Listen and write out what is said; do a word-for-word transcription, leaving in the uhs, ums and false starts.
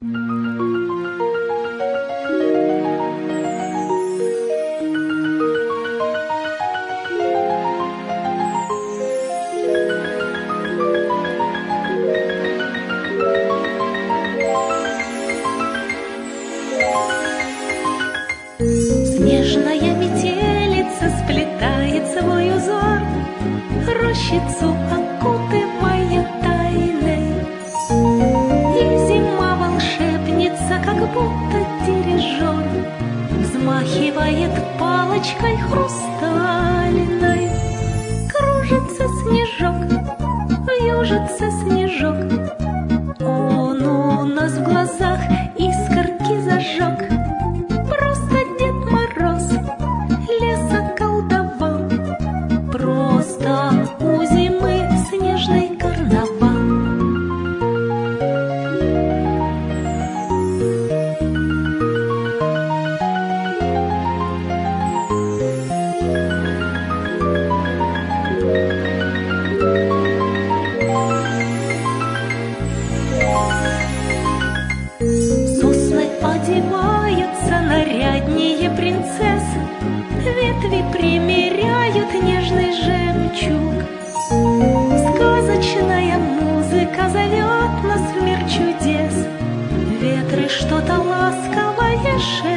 Снежная метелица сплетает свой узор, рощицу окутывая тайной. И зима волшебница, как будто дирижер, взмахивает палочкой хрустальной. Кружится снежок, вьюжится снежок, он у нас в глазах искорки зажег. Просто Дед Мороз лес околдовал, просто у зимы снежный карнавал. Сосны одеваются наряднее принцесс, ветви примеряют нежный жемчуг. Сказочная музыка зовет нас в мир чудес, ветры что-то ласковое шепчут.